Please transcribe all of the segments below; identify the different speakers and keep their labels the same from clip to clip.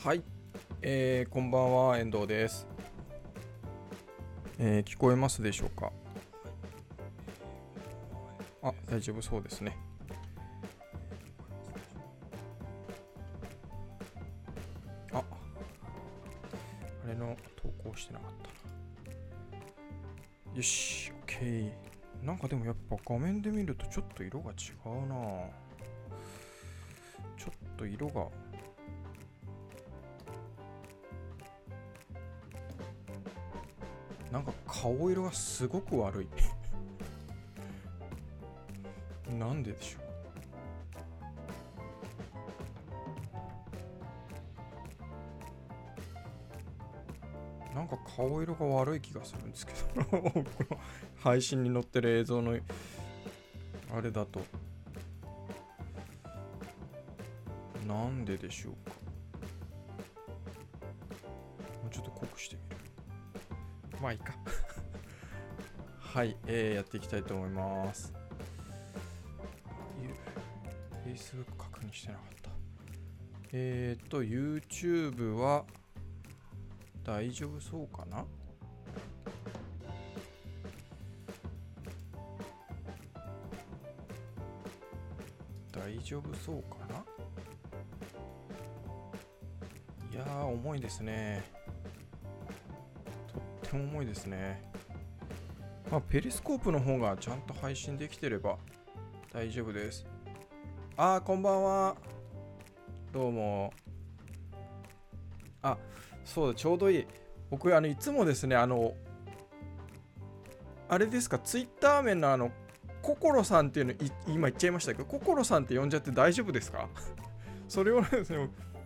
Speaker 1: はい、こんばんは、遠藤です。聞こえますでしょうか？大丈夫そうですね。あれの投稿してなかったな。よし、OK。なんかでもやっぱ画面で見るとちょっと色が違うな。ちょっと色がなんか顔色がすごく悪いなんででしょう。なんか顔色が悪い気がするんですけどこの配信に載ってる映像のあれだとなんででしょうか。もうちょっと濃くしてみる。まあいいかはい、やっていきたいと思います。Facebook 確認してなかった。YouTube は大丈夫そうかな。大丈夫そうかな。いやー、重いですね。とっても重いですね。ペリスコープの方がちゃんと配信できてれば大丈夫です。こんばんは。どうも。そうだ、ちょうどいい。僕、いつもですね、あれですか、ツイッター名のココロさんっていうの、今言っちゃいましたけど、ココロさんって呼んじゃって大丈夫ですか？それをですね、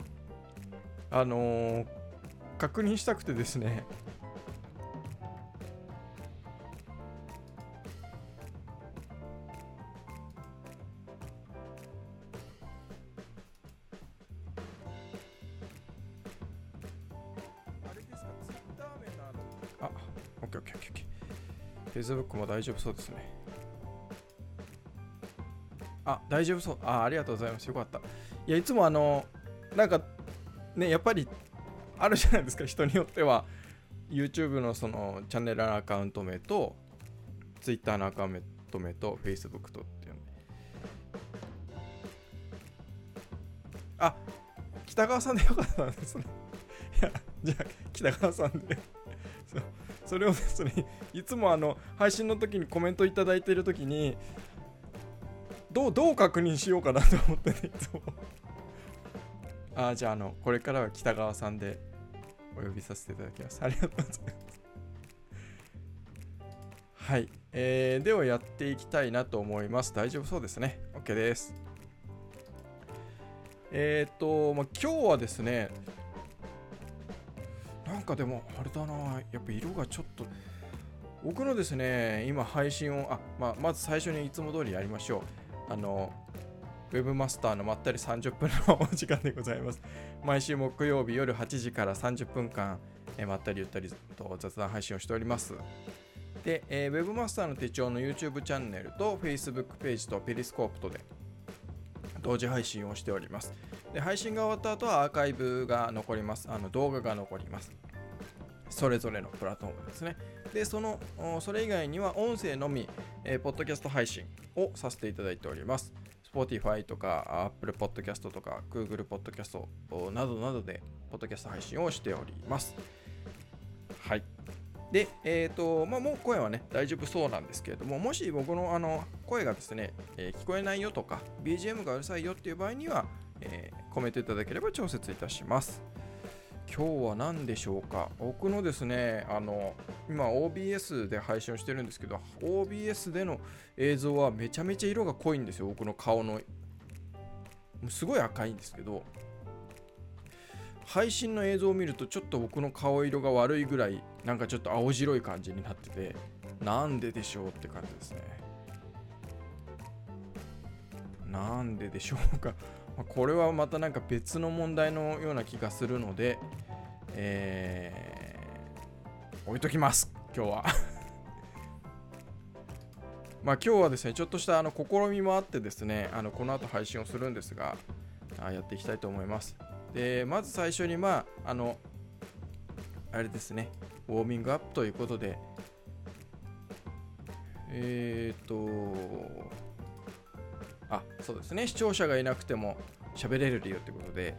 Speaker 1: 確認したくてですね。あれですか、ツイッター名のオッケーオッケーオッケー。Facebook も大丈夫そうですね。大丈夫そう。ありがとうございます。よかった。いや、いつもなんかね、やっぱりあるじゃないですか、人によっては。YouTube のそのチャンネルのアカウント名と Twitter のアカウント名と Facebook とっていうので。北川さんでよかったんですね。いや、じゃあ北川さんでそれをですね、いつも配信の時にコメントいただいている時にどう確認しようかなと思ってね、いつもじゃあこれからは北川さんでお呼びさせていただきます。ありがとうございます。はい、ではやっていきたいなと思います。大丈夫そうですね。 OK です。今日はですね、なんかでもあれだな、やっぱ色がちょっと僕のですね、今配信をまず最初にいつも通りやりましょう。ウェブマスターのまったり30分のお時間でございます。毎週木曜日夜8時から30分間、まったりゆったりと雑談配信をしております。で、ウェブマスターの手帳の YouTube チャンネルと Facebook ページとペリスコープとで同時配信をしております。で、配信が終わった後はアーカイブが残ります。動画が残ります。それぞれのプラットフォームですね。で、それ以外には音声のみ、ポッドキャスト配信をさせていただいております。Spotify とか Apple Podcast とか Google Podcast などなどでポッドキャスト配信をしております。はい。で、もう声はね、大丈夫そうなんですけれども、もし僕の声がですね、聞こえないよとか、BGM がうるさいよっていう場合には、コメントいただければ調節いたします。今日は何でしょうか。僕のですね、今 OBS で配信をしてるんですけど、OBS での映像はめちゃめちゃ色が濃いんですよ。僕の顔のすごい赤いんですけど、配信の映像を見るとちょっと僕の顔色が悪いぐらい、なんかちょっと青白い感じになってて、なんででしょうって感じですね。なんででしょうか。これはまたなんか別の問題のような気がするので、置いときます今日は今日はですね、ちょっとした試みもあってですね、この後配信をするんですが、やっていきたいと思います。 でまず最初にあれですね、ウォーミングアップということで、そうですね、視聴者がいなくても喋れる理由ってことで、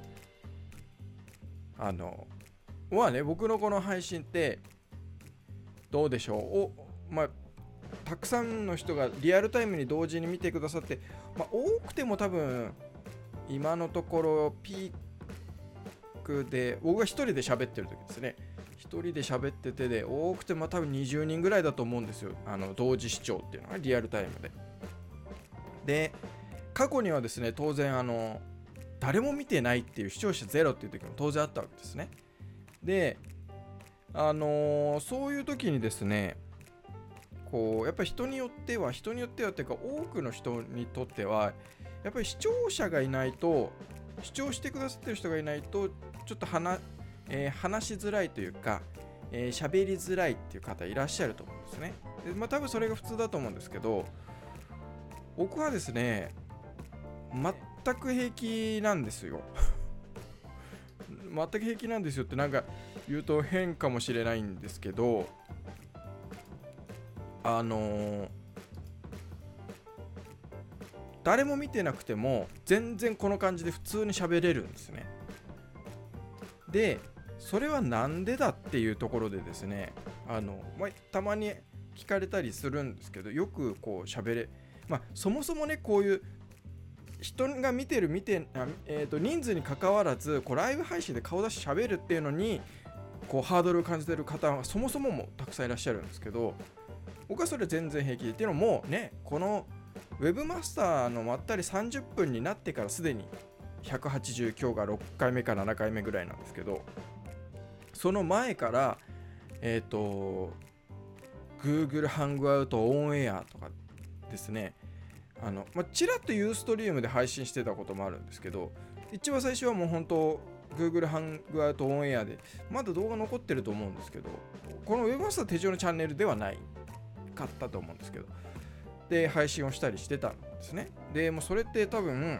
Speaker 1: 僕のこの配信ってどうでしょう、たくさんの人がリアルタイムに同時に見てくださって、多くても多分今のところピークで僕が一人で喋ってる時ですね、一人で喋っててで多くても多分20人ぐらいだと思うんですよ、同時視聴っていうのはリアルタイムで過去にはですね、当然誰も見てないっていう視聴者ゼロっていう時も当然あったわけですね。でそういう時にですね、こうやっぱり人によってはっていうか、多くの人にとってはやっぱり視聴者がいないと、視聴してくださってる人がいないとちょっと話しづらいというか、喋りづらいっていう方いらっしゃると思うんですね。で多分それが普通だと思うんですけど、僕はですね全く平気なんですよ全く平気なんですよってなんか言うと変かもしれないんですけど、誰も見てなくても全然この感じで普通に喋れるんですね。でそれはなんでだっていうところでですね、たまに聞かれたりするんですけど、よくこう喋れ、そもそもね、こういう人が人数に関わらずこうライブ配信で顔出し喋るっていうのにこうハードルを感じてる方はそもそももたくさんいらっしゃるんですけど、僕はそれ全然平気で、っていうのもね、このウェブマスターのまったり30分になってからすでに180、今日が6回目か7回目ぐらいなんですけど、その前からGoogle Hangout オンエアとかですね、ちらっとユーストリームで配信してたこともあるんですけど、一番最初はもう本当 Google Hangout オンエアでまだ動画残ってると思うんですけど、この Webmaster 手帳のチャンネルではないかったと思うんですけど、で配信をしたりしてたんですね。でもうそれって多分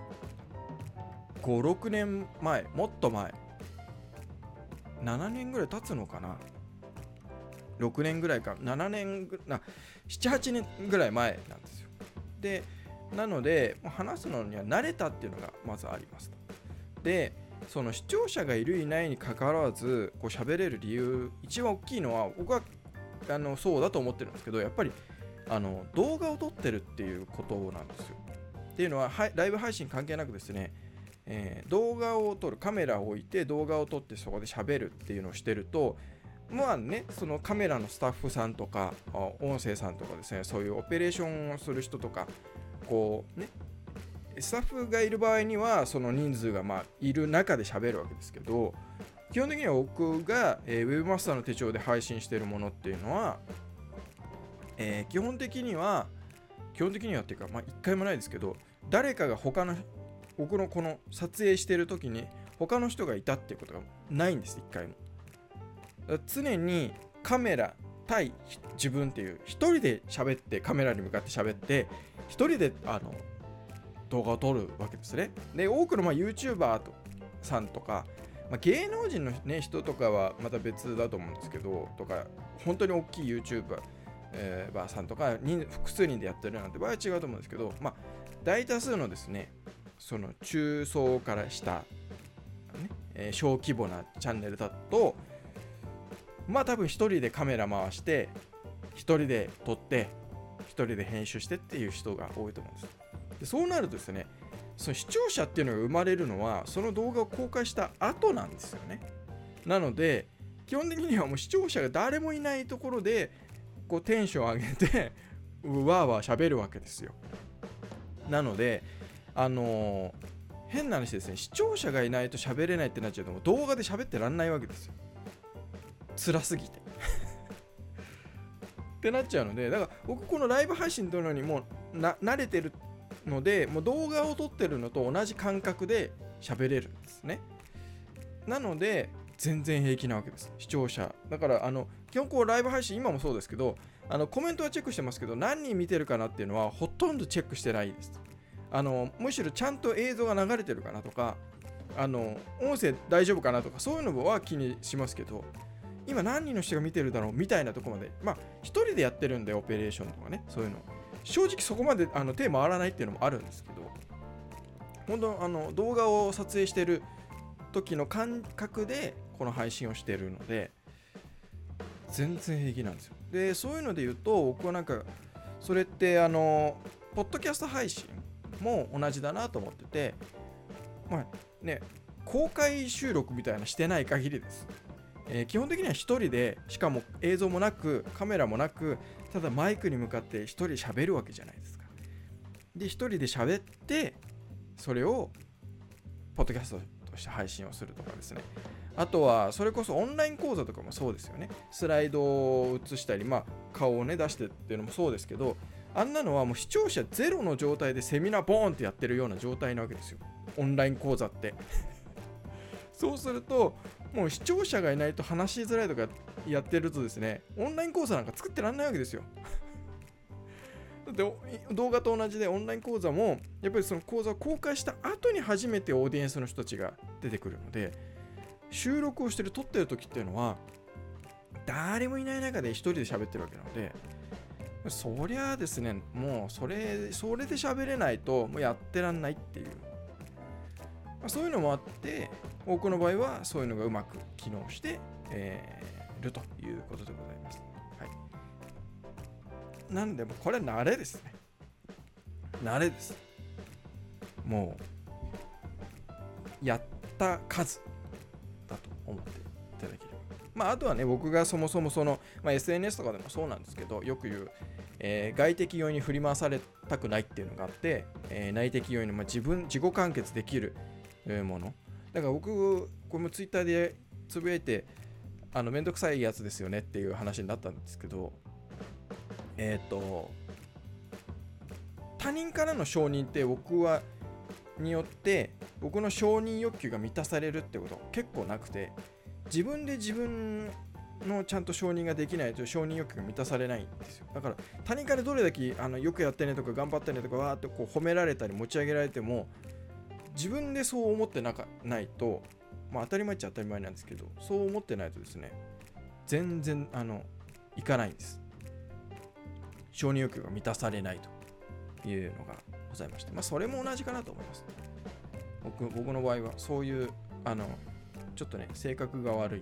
Speaker 1: 5、6年前、もっと前、7年ぐらい経つのかな、6年ぐらいか、7年7、8年ぐらい前なんですよ。でなので話すのには慣れたっていうのがまずありますと。でその視聴者がいるいないにかかわらずこう喋れる理由、一番大きいのは僕はそうだと思ってるんですけど、やっぱり動画を撮ってるっていうことなんですよ。っていうのは、ライブ配信関係なくですね、動画を撮る、カメラを置いて動画を撮ってそこで喋るっていうのをしてると、そのカメラのスタッフさんとか音声さんとかですね、そういうオペレーションをする人とかこうね、スタッフがいる場合にはその人数がいる中で喋るわけですけど、基本的には僕が、Webmaster の手帳で配信しているものっていうのは、基本的にはっていうか一回もないですけど、誰かが僕のこの撮影してる時に他の人がいたっていうことがないんです、一回も。常にカメラ対自分っていう一人で喋って、カメラに向かって喋って一人で動画を撮るわけですね。で多くのYouTuber さんとか、芸能人の、人とかはまた別だと思うんですけど、とか本当に大きい YouTuber、さんとか複数人でやってるなんて場合は違うと思うんですけど、大多数のですね、その中層から下、小規模なチャンネルだと多分一人でカメラ回して一人で撮って一人で編集してっていう人が多いと思うんです。でそうなるとですね、その視聴者っていうのが生まれるのはその動画を公開した後なんですよね。なので基本的にはもう視聴者が誰もいないところでこうテンション上げてわーわー喋るわけですよ。なので変な話ですね、視聴者がいないと喋れないってなっちゃうともう動画で喋ってらんないわけですよ、辛すぎてってなっちゃうので、だから僕このライブ配信撮るのにもう慣れてるので、もう動画を撮ってるのと同じ感覚で喋れるんですね。なので全然平気なわけです、視聴者だから。基本こうライブ配信今もそうですけど、コメントはチェックしてますけど何人見てるかなっていうのはほとんどチェックしてないです。むしろちゃんと映像が流れてるかなとか、 音声大丈夫かなとかそういうのは気にしますけど、今何人の人が見てるだろうみたいなところまで、一人でやってるんでオペレーションとかね、そういうの正直そこまで手回らないっていうのもあるんですけど、本当動画を撮影してる時の感覚でこの配信をしてるので全然平気なんですよ。でそういうので言うと、僕はなんかそれってポッドキャスト配信も同じだなと思ってて、公開収録みたいなしてない限りです、基本的には一人で、しかも映像もなくカメラもなく、ただマイクに向かって一人喋るわけじゃないですか。で一人で喋ってそれをポッドキャストとして配信をするとかですね。あとはそれこそオンライン講座とかもそうですよね。スライドを映したり、顔をね出してっていうのもそうですけど、あんなのはもう視聴者ゼロの状態でセミナーボーンってやってるような状態なわけですよ、オンライン講座ってそうするともう視聴者がいないと話しづらいとかやってるとですね、オンライン講座なんか作ってらんないわけですよだって動画と同じで、オンライン講座もやっぱりその講座を公開した後に初めてオーディエンスの人たちが出てくるので、収録をしてる撮ってる時っていうのは誰もいない中で一人で喋ってるわけなので、そりゃあですね、もうそれで喋れないともうやってらんないっていう、そういうのもあって、多くの場合はそういうのがうまく機能してるということでございます。はい。なんでもこれは慣れですね。慣れです。もうやった数だと思っていただければ。あとはね、僕がそもそもその、SNS とかでもそうなんですけど、よく言う、外的要因に振り回されたくないっていうのがあって、内的要因の、自己完結できるもの。だから僕、これもツイッターでつぶやいて、めんどくさいやつですよねっていう話になったんですけど、他人からの承認ってによって僕の承認欲求が満たされるってこと結構なくて、自分で自分のちゃんと承認ができないと承認欲求が満たされないんですよ。だから他人からどれだけよくやってねとか頑張ってねとかわーってこう褒められたり持ち上げられても、自分でそう思ってないと、当たり前っちゃ当たり前なんですけど、そう思ってないとですね、全然いかないんです。承認欲求が満たされないというのがございまして、それも同じかなと思います。僕の場合はそういうちょっとね性格が悪い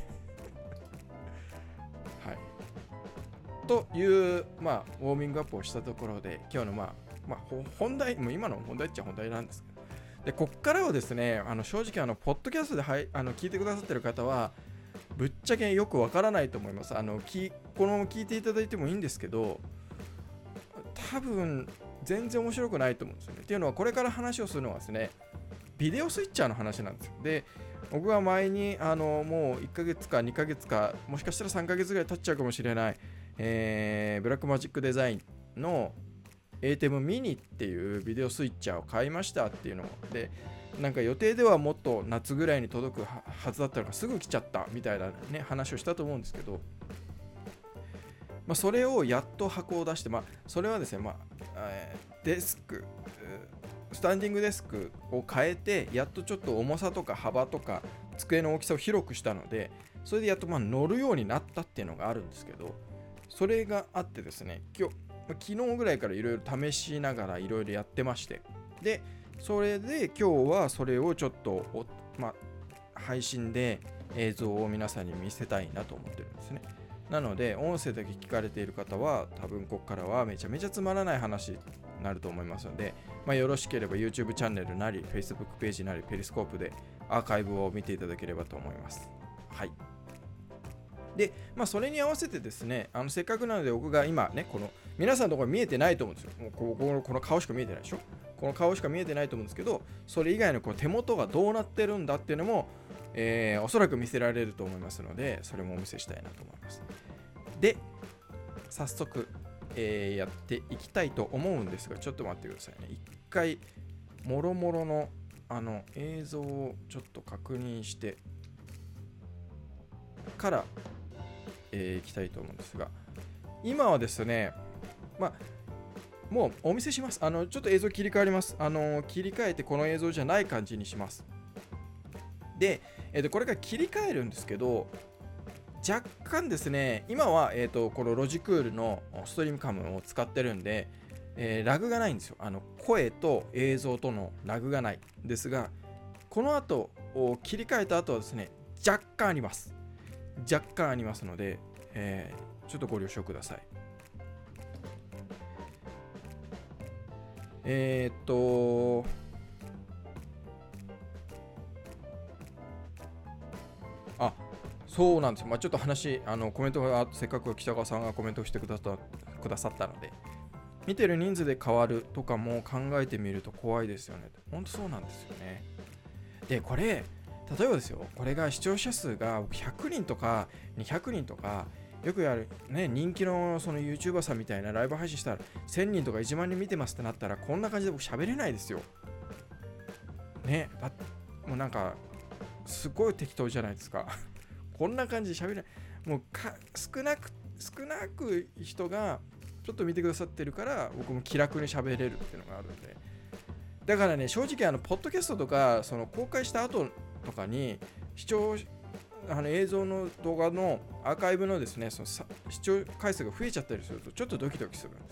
Speaker 1: はいというウォーミングアップをしたところで、今日の本題、もう今の本題っちゃ本題なんですけど、でこっからはですね、正直ポッドキャストで聞いてくださってる方はぶっちゃけよくわからないと思います。このまま聞いていただいてもいいんですけど、多分全然面白くないと思うんですよね。っていうのは、これから話をするのはですね、ビデオスイッチャーの話なんですよ。で、僕は前にもう1ヶ月か2ヶ月か、もしかしたら3ヶ月ぐらい経っちゃうかもしれない、ブラックマジックデザインの ATEM mini っていうビデオスイッチャーを買いましたっていうので、なんか予定ではもっと夏ぐらいに届くはずだったのがすぐ来ちゃったみたいなね話をしたと思うんですけど、それをやっと箱を出して、それはですね、デスク、スタンディングデスクを変えて、やっとちょっと重さとか幅とか机の大きさを広くしたので、それでやっと乗るようになったっていうのがあるんですけど、それがあってですね、昨日ぐらいからいろいろ試しながらいろいろやってまして、でそれで今日はそれをちょっと配信で映像を皆さんに見せたいなと思ってるんですね。なので音声だけ聞かれている方は多分ここからはめちゃめちゃつまらない話になると思いますので、よろしければ YouTube チャンネルなり Facebook ページなりペリスコープでアーカイブを見ていただければと思います。はい。で、それに合わせてですね、せっかくなので僕が今ね、この皆さんのところ見えてないと思うんですよ。もうこの顔しか見えてないでしょ。この顔しか見えてないと思うんですけど、それ以外のこう手元がどうなってるんだっていうのも、おそらく見せられると思いますので、それもお見せしたいなと思います。で、早速、やっていきたいと思うんですが、ちょっと待ってくださいね。一回もろもろの映像をちょっと確認してからいきたいと思うんですが、今はですね、もうお見せします。ちょっと映像切り替わります。切り替えてこの映像じゃない感じにします。 で、これから切り替えるんですけど、若干ですね、今は、このロジクールのストリームカムを使ってるんで、ラグがないんですよ。声と映像とのラグがないんですが、この後切り替えた後はですね、若干あります。若干ありますので、ちょっとご了承ください。あ、そうなんですよ。ちょっと話、コメントが、せっかく北川さんがコメントしてくださったので、見てる人数で変わるとかも考えてみると怖いですよね。本当そうなんですよね。で、これ、例えばですよ、これが視聴者数が100人とか200人とか、よくやる、ね、人気のその YouTuber さんみたいなライブ配信したら1000人とか1万人見てますってなったら、こんな感じで僕喋れないですよ。ね、もうなんか、すごい適当じゃないですか。こんな感じで喋れない。もう少なく人がちょっと見てくださってるから、僕も気楽に喋れるっていうのがあるんで。だからね、正直ポッドキャストとか、その公開した後とかに、映像の動画のアーカイブのですね、その視聴回数が増えちゃったりすると、ちょっとドキドキするんです。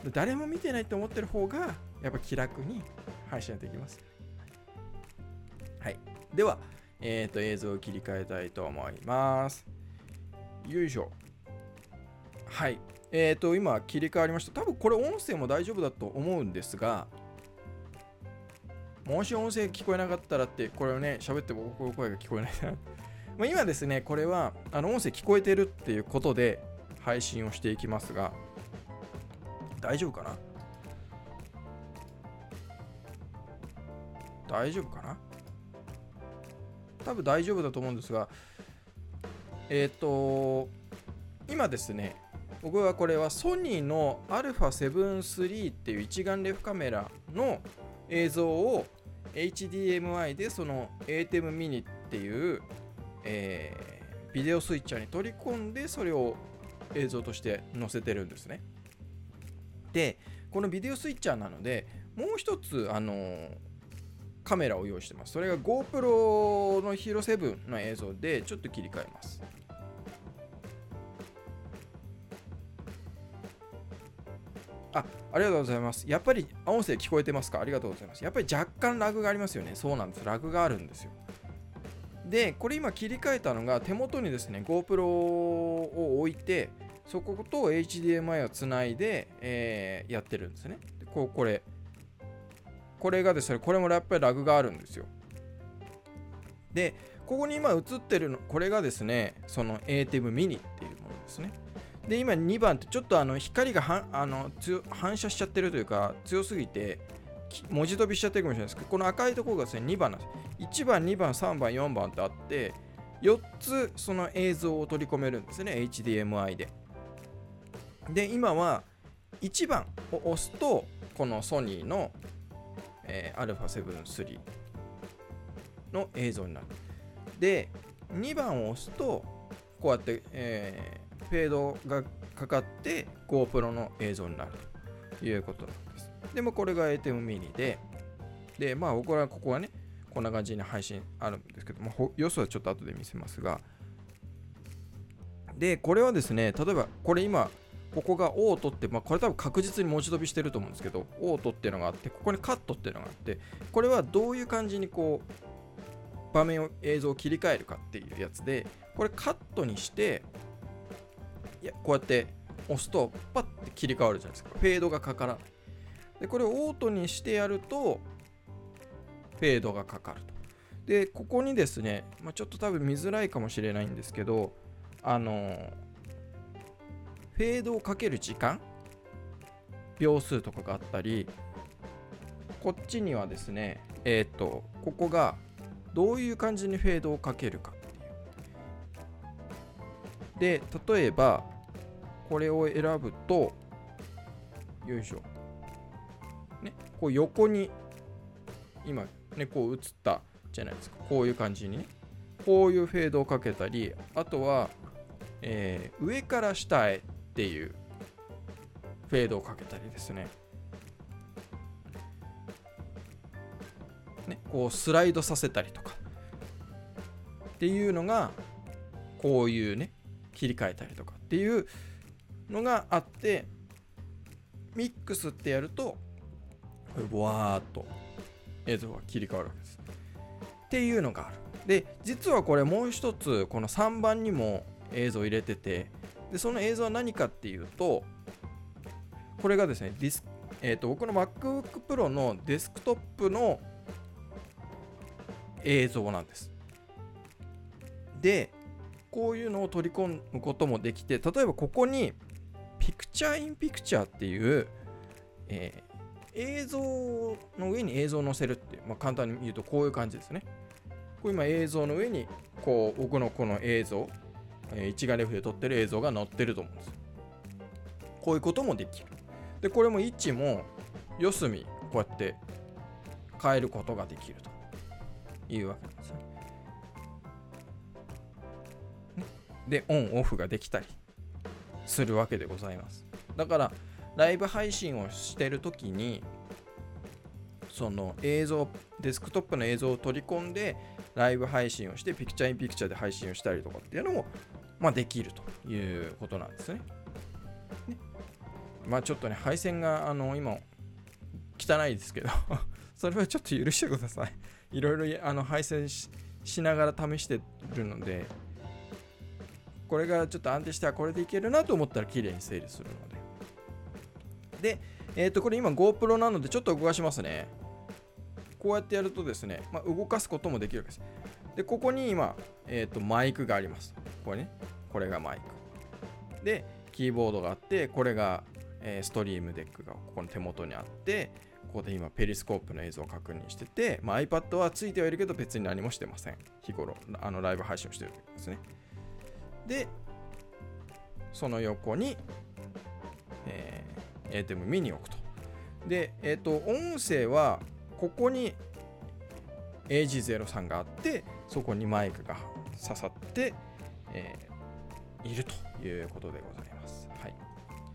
Speaker 1: で、誰も見てないと思ってる方が、やっぱ気楽に配信できます。はい。では、映像を切り替えたいと思います。よいしょ。はい。今切り替わりました。多分これ音声も大丈夫だと思うんですが、もし音声聞こえなかったらって、これをね、喋って僕の声が聞こえないな。今ですね、これは音声聞こえてるっていうことで配信をしていきますが、大丈夫かな？大丈夫かな？多分大丈夫だと思うんですが、今ですね、僕はこれはソニーの α7 III っていう一眼レフカメラの映像を HDMI でその ATEM mini っていう、ビデオスイッチャーに取り込んで、それを映像として載せてるんですね。で、このビデオスイッチャーなので、もう一つカメラを用意してます。それが GoPro の Hero7 の映像で、ちょっと切り替えます。ありがとうございます。やっぱり音声聞こえてますか？ありがとうございます。やっぱり若干ラグがありますよね。そうなんです。ラグがあるんですよ。で、これ今切り替えたのが、手元にですね、GoPro を置いて、そこと HDMI をつないで、やってるんですね。でこれがですね、これもやっぱりラグがあるんですよ。で、ここに今映ってるの、これがですね、その ATEM mini っていうものですね。で、今2番ってちょっと光が反射しちゃってるというか、強すぎて文字飛びしちゃってるかもしれないですけど、この赤いところがですね、2番なんです。1番、2番、3番、4番ってあって、4つその映像を取り込めるんですね、HDMI で。で、今は1番を押すと、このソニーの、α7 III の映像になる。で、2番を押すと、こうやって、フェードがかかって GoPro の映像になるということなんです。でもこれが ATEM mini で、まあ僕はここはね、こんな感じに配信あるんですけども、要素はちょっと後で見せますが、で、これはですね、例えばこれ今、ここがオートって、これ多分確実に文字飛びしてると思うんですけど、オートっていうのがあって、ここにカットっていうのがあって、これはどういう感じにこう、場面を映像を切り替えるかっていうやつで、これカットにして、こうやって押すとパッて切り替わるじゃないですか。フェードがかからない。で、これをオートにしてやるとフェードがかかると。で、ここにですね、ちょっと多分見づらいかもしれないんですけど、フェードをかける時間、秒数とかがあったり、こっちにはですね、ここがどういう感じにフェードをかけるかっていう。で、例えばこれを選ぶと、よいしょ、ね、こう横に今ね、こう映ったじゃないですか。こういう感じにね、こういうフェードをかけたり、あとは、上から下へっていうフェードをかけたりですね。こうスライドさせたりとか、 っていうのがこういうね切り替えたりとかっていうのがあって、ミックスってやるとわーっと映像が切り替わるわけですっていうのがある。で実はこれもう一つこの3番にも映像を入れてて、でその映像は何かっていうと、これがですね僕の MacBook Pro のデスクトップの映像なんです。でこういうのを取り込むこともできて、例えばここに Picture in Picture っていう、映像の上に映像を載せるっていう、簡単に言うとこういう感じですね。これ今映像の上にこう僕のこの映像、一眼レフで撮ってる映像が載ってると思うんですよ。こういうこともできる。でこれも位置も四隅こうやって変えることができるというわけなんですよ。でオンオフができたりするわけでございます。だからライブ配信をしてるときにその映像、デスクトップの映像を取り込んでライブ配信をしてピクチャーインピクチャーで配信をしたりとかっていうのもできるということなんですね。ちょっとね配線が今汚いですけどそれはちょっと許してください。いろいろ配線 しながら試してるので、これがちょっと安定したらこれでいけるなと思ったら綺麗に整理するので。で、これ今 GoPro なのでちょっと動かしますね。こうやってやるとですね、動かすこともできるわけです。で、ここに今、マイクがあります。これね、これがマイク。で、キーボードがあって、これが、ストリームデックがここの手元にあって、ここで今ペリスコープの映像を確認してて、iPad はついてはいるけど別に何もしてません。日頃、ライブ配信をしてるんですね。で、その横に、ATEM mini を置くと。で、音声はここに AG03 があって、そこにマイクが刺さって、いるということでございます。はい。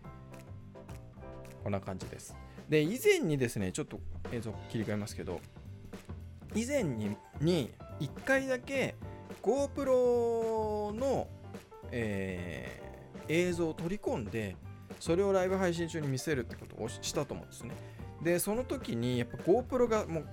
Speaker 1: こんな感じです。で、以前にですね、ちょっと映像切り替えますけど、以前に1回だけ GoPro の、映像を取り込んで、それをライブ配信中に見せるってことをしたと思うんですね。で、その時にやっぱ GoPro がもう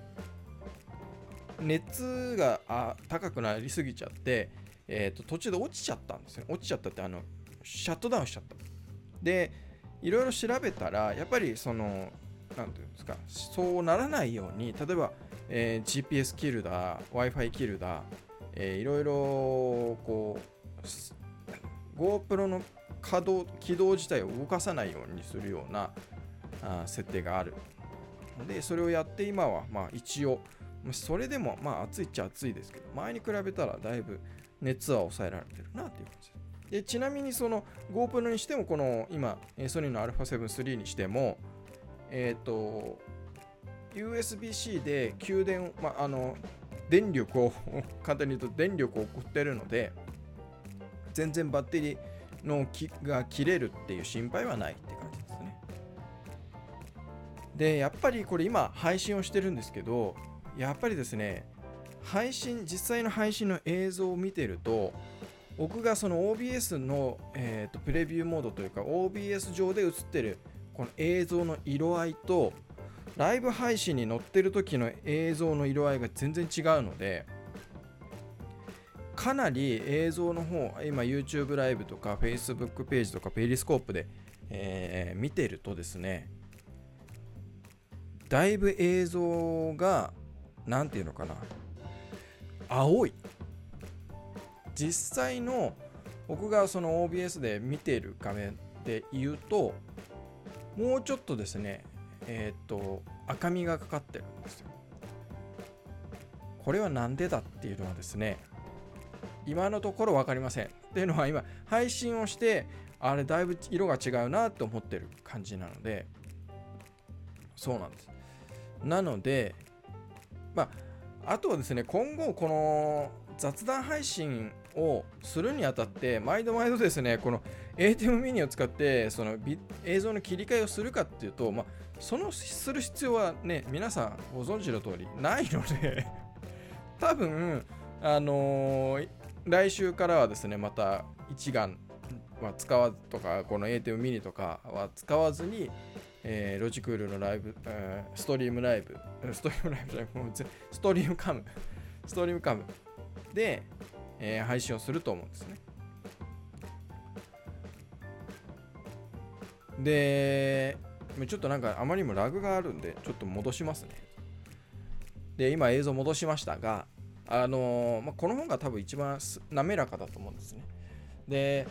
Speaker 1: 熱が高くなりすぎちゃって、途中で落ちちゃったんですよ。落ちちゃったってシャットダウンしちゃった。で、いろいろ調べたらやっぱりなんていうんですか、そうならないように、例えば、GPS キルだ、Wi-Fi キルだ、いろいろこう GoPro の起動自体を動かさないようにするような設定があるので、それをやって今は一応それでも暑いっちゃ暑いですけど、前に比べたらだいぶ熱は抑えられてるなっていう感じで。ちなみにその GoPro にしても、この今ソニーの α7 III にしてもUSB-C で給電、電力を簡単に言うと電力を送ってるので、全然バッテリーのが切れるっていう心配はないって感じですね。で、やっぱりこれ今配信をしてるんですけど、やっぱりですね、実際の配信の映像を見てると、僕がその OBS の、プレビューモードというか OBS 上で映ってるこの映像の色合いとライブ配信に載ってる時の映像の色合いが全然違うので、かなり映像の方、今 YouTube ライブとか Facebook ページとかペリスコープで、見てるとですね、だいぶ映像がなんていうのかな、青い。実際の僕がその OBS で見ている画面で言うと、もうちょっとですね、赤みがかかってるんですよ。これはなんでだっていうのはですね、今のところ分かりません。っていうのは今配信をしてあれだいぶ色が違うなと思ってる感じなので、そうなんです。なのであとはですね、今後この雑談配信をするにあたって毎度ですね、この ATEM mini を使ってその映像の切り替えをするかっていうと、する必要はね、皆さんご存知の通りないので多分来週からはですね、また一眼は使わずとか、この ATEM mini とかは使わずに、ロジクールのライブ、ストリームライブ、ストリームライブじゃない、ストリームカム、ストリームカムで、配信をすると思うんですね。で、ちょっとなんかあまりにもラグがあるんで、ちょっと戻しますね。で、今映像戻しましたが、この方が多分一番滑らかだと思うんですね。で、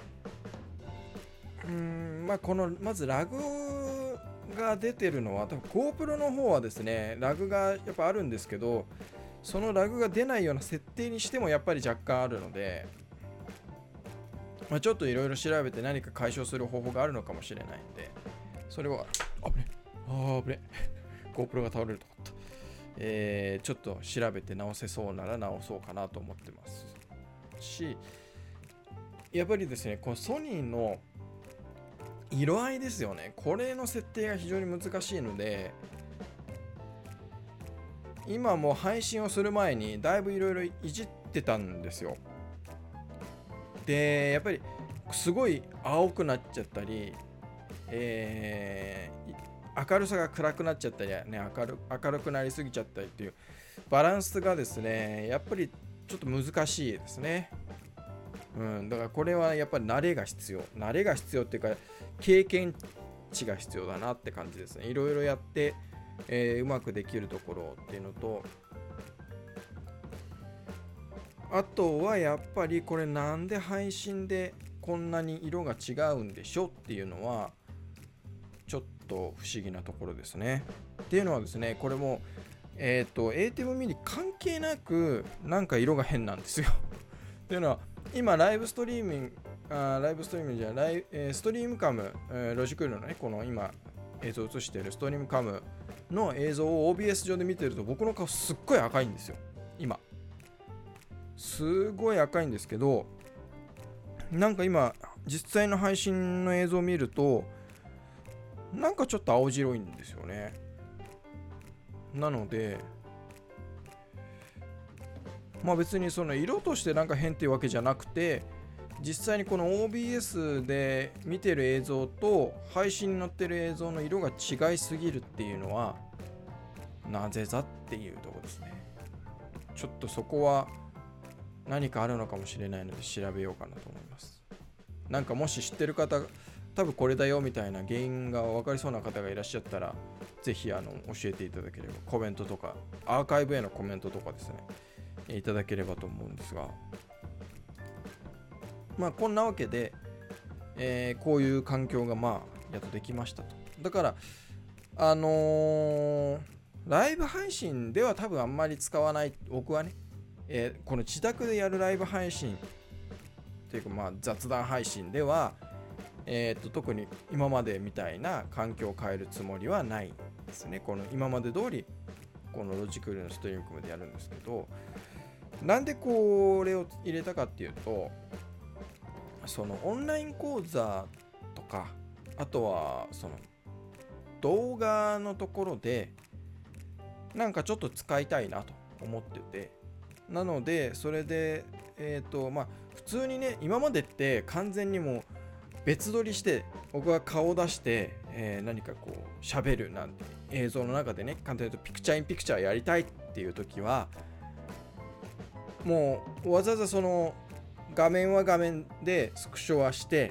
Speaker 1: このまずラグが出てるのは多分 GoPro の方はですね、ラグがやっぱあるんですけど、そのラグが出ないような設定にしてもやっぱり若干あるので、ちょっといろいろ調べて何か解消する方法があるのかもしれないんで、それは危ね GoPro が倒れると思った。ちょっと調べて直せそうなら直そうかなと思ってますし、やっぱりですね、このソニーの色合いですよね。これの設定が非常に難しいので、今もう配信をする前にだいぶいろいろいじってたんですよ。で、やっぱりすごい青くなっちゃったり、明るさが暗くなっちゃったり、ね、明るくなりすぎちゃったりっていうバランスがですね、やっぱりちょっと難しいですね。だからこれはやっぱり慣れが必要っていうか、経験値が必要だなって感じですね。いろいろやって、うまくできるところっていうのと、あとはやっぱりこれなんで配信でこんなに色が違うんでしょっていうのはちょっと不思議なところですね。っていうのはですね、これもATEM mini 関係なくなんか色が変なんですよ。っていうのは今ライブストリームストリームカム、ロジクールのね、この今映像を映しているストリームカムの映像を OBS 上で見てると、僕の顔すっごい赤いんですよ。今すごい赤いんですけど、なんか今実際の配信の映像を見るとなんかちょっと青白いんですよね。なので別にその色としてなんか変っていうわけじゃなくて、実際にこの OBS で見てる映像と配信に載ってる映像の色が違いすぎるっていうのはなぜざっていうところですね。ちょっとそこは何かあるのかもしれないので調べようかなと思います。なんかもし知ってる方、多分これだよみたいな原因が分かりそうな方がいらっしゃったら、ぜひ教えていただければ、コメントとかアーカイブへのコメントとかですね、いただければと思うんですが、こんなわけで、こういう環境がやっとできましたと。だからライブ配信では多分あんまり使わない、僕はね、この自宅でやるライブ配信っていうか雑談配信では、特に今までみたいな環境を変えるつもりはないですね。この今まで通りこのロジクールのストリームでやるんですけど、なんでこれを入れたかっていうと、そのオンライン講座とか、あとはその動画のところでなんかちょっと使いたいなと思ってて、なのでそれで普通にね、今までって完全にもう別撮りして僕は顔を出して、何かこう喋るなんて映像の中でね、簡単に言うとピクチャーインピクチャーやりたいっていう時は、もうわざわざその画面は画面でスクショって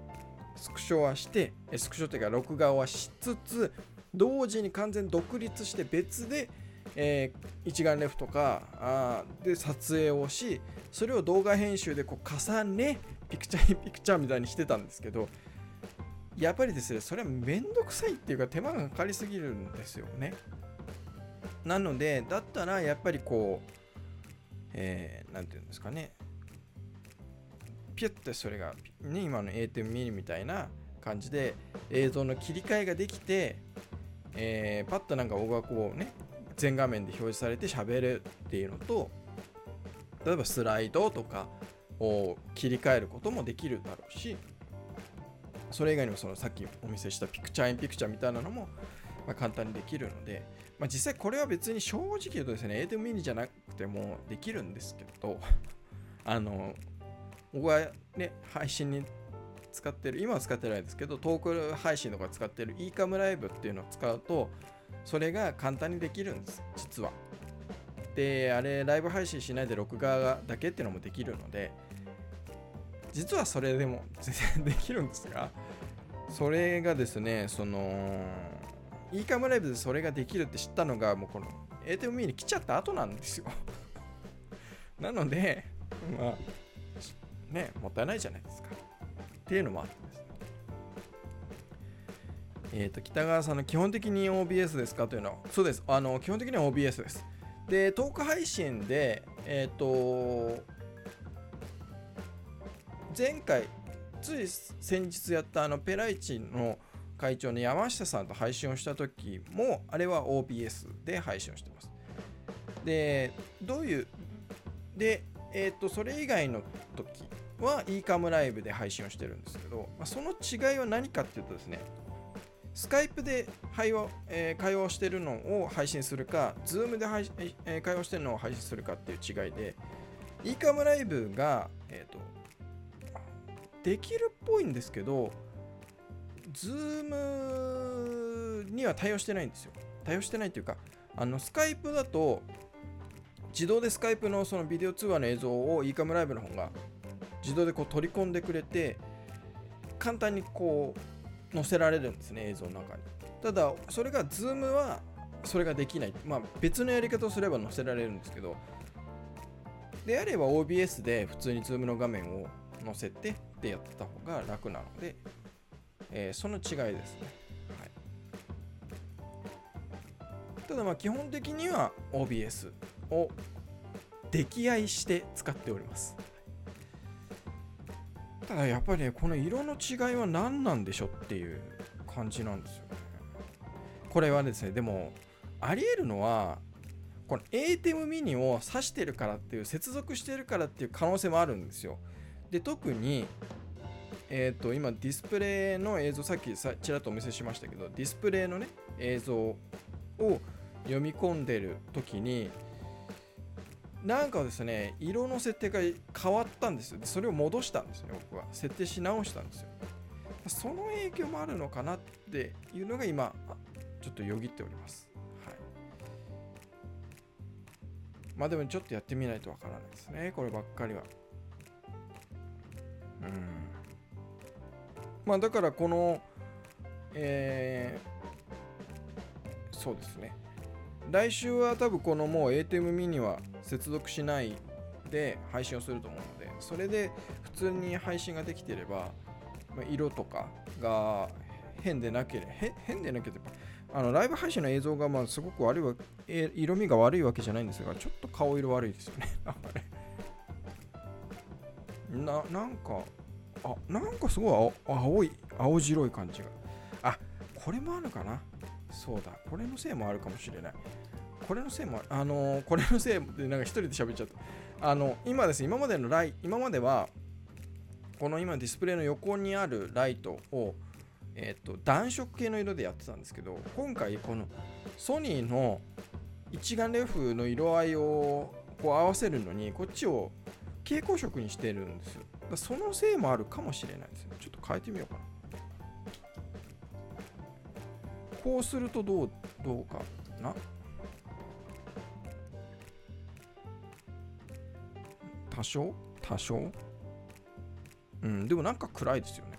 Speaker 1: いうか録画はしつつ、同時に完全独立して別で、一眼レフとかで撮影をし、それを動画編集でこう重ねピクチャーインピクチャーみたいにしてたんですけど、やっぱりですね、それはめんどくさいっていうか手間がかかりすぎるんですよね。なのでだったらやっぱりこうなんていうんですかね、ピュッてそれが、ね、今の ATEM mini みたいな感じで映像の切り替えができて、パッとなんか僕がこうね、全画面で表示されて喋るっていうのと、例えばスライドとかを切り替えることもできるだろうし、それ以外にもそのさっきお見せしたピクチャーインピクチャーみたいなのも簡単にできるので、実際これは別に正直言うとですね、ATEM mini じゃなくてもできるんですけど僕はね、配信に使ってる、今は使ってないですけど、トーク配信とか使ってる eCam ライブっていうのを使うと、それが簡単にできるんです、実は。で、あれ、ライブ配信しないで録画だけっていうのもできるので、実はそれでも全然できるんですが、それがですね、eCam ライブでそれができるって知ったのが、もうこの ATEM に来ちゃった後なんですよ。なので、まあ、ね、もったいないじゃないですか。っていうのもあってですね。北川さんの基本的に OBS ですかというのは、そうです。基本的には OBS です。で、トーク配信で、前回、つい先日やったペライチの会長の山下さんと配信をした時も、あれは OBS で配信をしてます。で、それ以外の時は eCam ライブで配信をしてるんですけど、その違いは何かっていうとですね、スカイプで会話をしてるのを配信するか、Zoom で会話してるのを配信するかっていう違いで、eCam ライブが、できるっぽいんですけど、Zoom には対応してないんですよ。対応してないっていうか、スカイプだと、自動でスカイプのそのビデオ通話の映像を eCam ライブの方が自動でこう取り込んでくれて、簡単にこう載せられるんですね、映像の中に。ただ、それが Zoom はそれができない。別のやり方をすれば載せられるんですけど、であれば OBS で普通に Zoom の画面を載せてってやってた方が楽なので、その違いですね。はい、ただ基本的には OBS を溺愛して使っております。ただやっぱりね、この色の違いは何なんでしょっていう感じなんですよね。これはですね、でもあり得るのは、この ATEM ミニを挿してるからっていう、接続してるからっていう可能性もあるんですよ。で、特に今ディスプレイの映像、さっきちらっとお見せしましたけど、ディスプレイのね映像を読み込んでる時に、なんかですね、色の設定が変わったんですよ。でそれを戻したんですね、僕は。設定し直したんですよ。その影響もあるのかなっていうのが今、ちょっとよぎっております。はい。でもちょっとやってみないとわからないですね、こればっかりは。だからこの、そうですね。来週は多分このもう ATEM ミニは接続しないで配信をすると思うので、それで普通に配信ができていれば、色とかが変でなければ、ライブ配信の映像がすごく悪いわ、色味が悪いわけじゃないんですが、ちょっと顔色悪いですよね。なんかすごい青白い感じが。これもあるかな。そうだ、これのせいもあるかもしれない。これのせいもこれのせいでなんか一人で喋っちゃった。今ですね、今まではこの今ディスプレイの横にあるライトを暖色系の色でやってたんですけど、今回このソニーの一眼レフの色合いをこう合わせるのに、こっちを蛍光色にしてるんですよ。そのせいもあるかもしれないですね。ちょっと変えてみようかな。こうするとどうかな。多少でもなんか暗いですよね。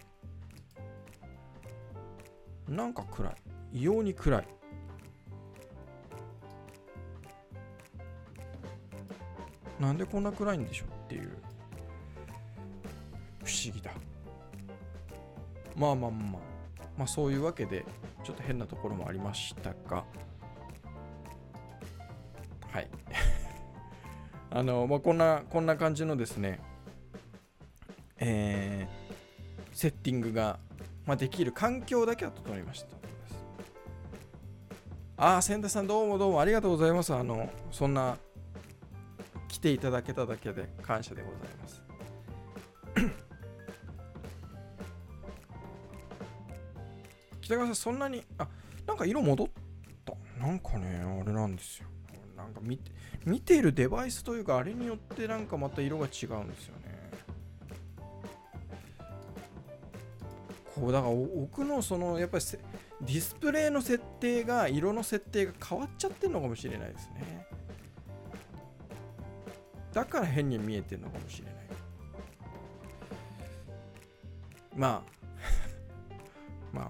Speaker 1: なんか暗い。異様に暗い。なんでこんな暗いんでしょうっていう。不思議だ。そういうわけでちょっと変なところもありましたが、はいこんな感じのですね、セッティングが、できる環境だけは整いました。千田さんどうもありがとうございます。そんな来ていただけただけで感謝でございます。北川さん、そんなになんか色戻った。なんかね、あれなんですよ。なんか見ているデバイスというか、あれによってなんかまた色が違うんですよね。 こうだから奥のそのやっぱりディスプレイの設定が色の設定が変わっちゃってるのかもしれないですね。だから変に見えてるのかもしれない。まあまあ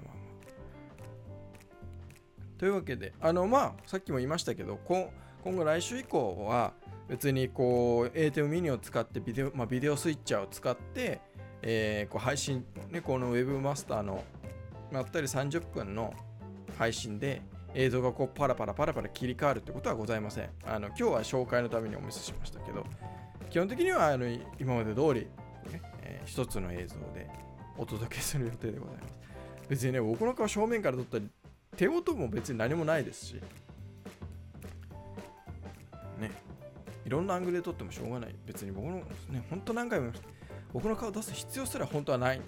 Speaker 1: というわけでさっきも言いましたけど、今後来週以降は別にこう ATEM mini を使ってビデオスイッチャーを使って、こう配信ね、この Webmaster のまったり30分の配信で映像がこうパラパラ切り替わるってことはございません。今日は紹介のためにお見せしましたけど、基本的には今まで通り、ね一つの映像でお届けする予定でございます。別にね、僕の顔正面から撮ったり手元も別に何もないですしね、いろんなアングルで撮ってもしょうがない。別に僕のね、本当何回も言いました。僕の顔出す必要すら本当はないんで、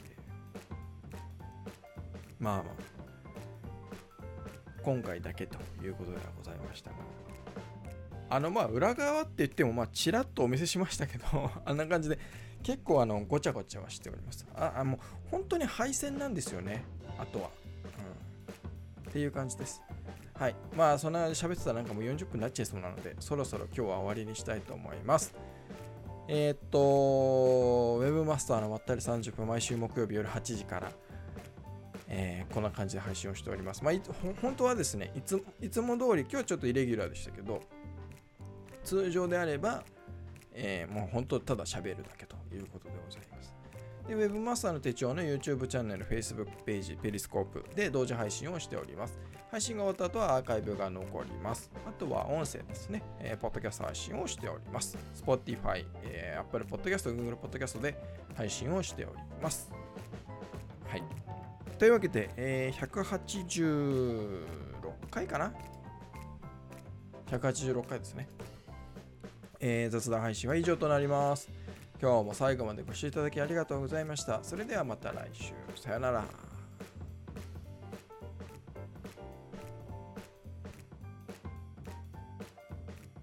Speaker 1: 今回だけということではございましたが、裏側って言ってもちらっとお見せしましたけどあんな感じで結構ごちゃごちゃはしております。もう本当に配線なんですよね、あとは、っていう感じです。はい。そんな喋ってたらなんかもう40分になっちゃいそうなので、そろそろ今日は終わりにしたいと思います。Webmaster のまったり30分、毎週木曜日夜8時から、こんな感じで配信をしております。本当はですね、いつも通り、今日はちょっとイレギュラーでしたけど、通常であれば、もう本当ただ喋るだけということでございます。で、Webmaster の手帳の YouTube チャンネル、Facebook ページ、ペリスコープで同時配信をしております。配信が終わった後はアーカイブが残ります。あとは音声ですね、ポッドキャスト配信をしております。Spotify、Apple Podcast、Google Podcast で配信をしております。はい。というわけで、186回かな ?186 回ですね。雑談配信は以上となります。今日も最後までご視聴いただきありがとうございました。それではまた来週。さよなら。